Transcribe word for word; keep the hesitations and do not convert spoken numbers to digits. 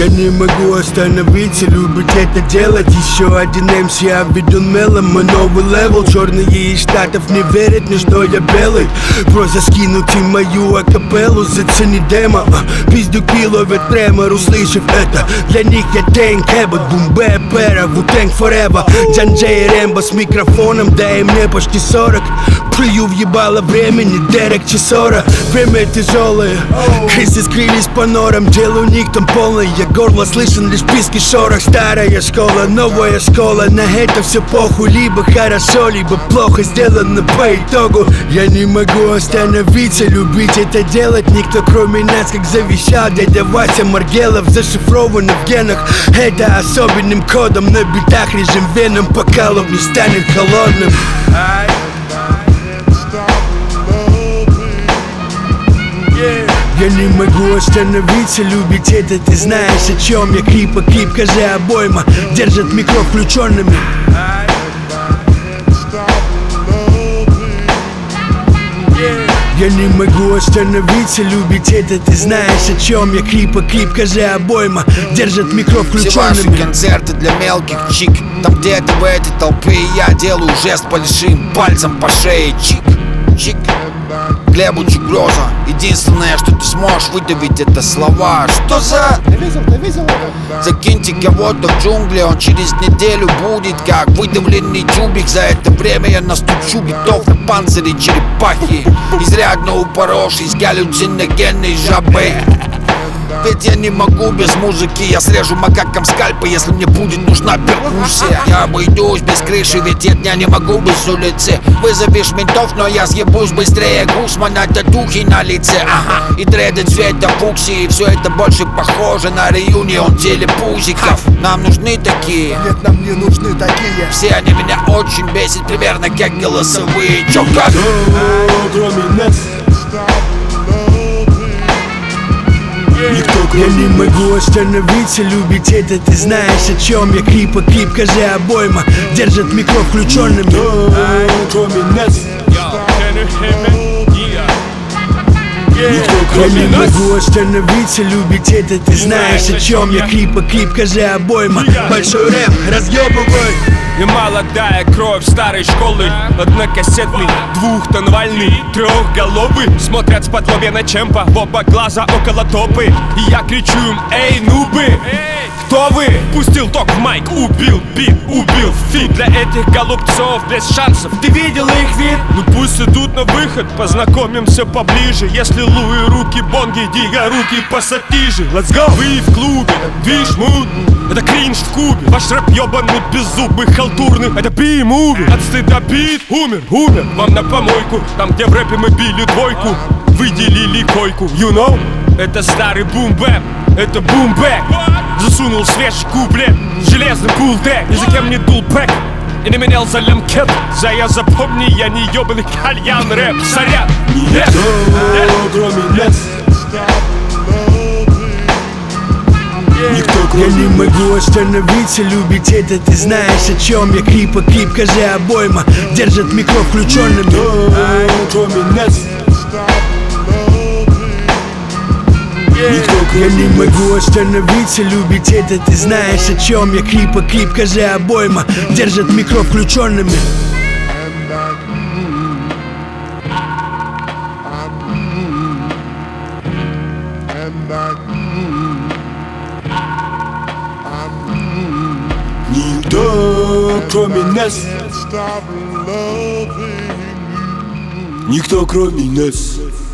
Я не могу остановиться, любить это делать. Еще один эм си обведен мелом, мой новый левел. Черные из штатов не верят мне, что я белый. Просто скинуть им мою акапеллу, зацени демо. Пиздюки ловят тремор, услышав это. Для них я Тэнк Эббот, Бумбэ Пэра, Ву-Тэнк Форева. Джан-Джей Рэмбо с микрофоном, да и мне почти сорок. Плюю в ебало времени, Дерек Чесора. Время тяжелое, крысы скрылись по норам. Дело у них там полное, я горло слышен лишь писки шорох. Старая школа, новая школа, на это все похуй. Либо хорошо, либо плохо сделано по итогу. Я не могу остановиться, любить это делать. Никто кроме нас, как завещал дядя Вася Маргелов. Зашифровано в генах, это особенным кодом. На битах режим веном, пока лоб не станет холодным. Я не могу остановиться, любить это, ты знаешь, о чем я. Крипа, крип, кажи обойма, держат микро включенными. Я не могу остановиться, любить это, ты знаешь, о чем я. Крипа, крип, кажи обойма, держат микро включенными. Все ваши концерты для мелких чик, там где-то в этой толпе я делаю жест большим пальцем по шее. Чик, чик. Глебыч угроза. Единственное, что ты сможешь выдавить, это слова. Что за... Закиньте кого-то в джунгли, он через неделю будет как выдавленный тюбик. За это время я настучу битов на панцире черепахи, изрядно упоровшись галлюциногенной жабой. Ведь я не могу без музыки, я срежу макакам скальпы, если мне будет нужна перкуссия. Я обойдусь без крыши, ведь я дня не могу без улицы. Вызовешь ментов, но я съебусь быстрее Гусмана, татухи на лице, ага. И дреды цвета фуксии, все это больше похоже на реюнион телепузиков. Нам нужны такие. Нет, нам не нужны такие. Все они меня очень бесят, примерно как голосовые. Чё как? Кроме нас. Я не могу остановиться, любить это, ты знаешь, о чем я. Крипа, крип, кажи обойма, держат микро включенными. Кроме нас. Я не могу остановиться, любить это, ты знаешь, о чем я. Крипа, крип, кажи обойма, большой рэп, разъебывай. И молодая кровь старой школы, однокассетный, двухтонвальный, трехголовый. Смотрят с подлобья на чемпа, в оба глаза около топы. И я кричу им: эй, нубы, кто вы? Пустил ток в майк, убил бит, убил фит. Для этих голубцов без шансов, ты видел их вид? Ну пусть идут на выход, познакомимся поближе. Если луи руки, бонги, дига руки пассатижи. Let's go! Вы в клубе, движ мут, это кринж в кубе. Ваш рэп ебанут беззубый, халтурный, это би-муви. От стыда бит, умер, умер, вам на помойку. Там, где в рэпе мы били двойку, выделили койку. You know? Это старый бум-бэп, это бум-бэк. Засунул свежий куплет, железный пултек. Ни за кем не дул пэк и не менял за лемкет. За я запомни, я не ебаный кальян рэп. Сорян, нет, нет. Кроме нас. Я не могу остановиться, любить это, ты знаешь, о чем я. Крипа, крип, кажи обойма, держат микро включенными. Кроме нас. Я не могу остановиться, любить это, ты знаешь, о чем я. Крипа, крип, кажи обойма, держат микро включенными. Никто кроме нас. Никто кроме нас.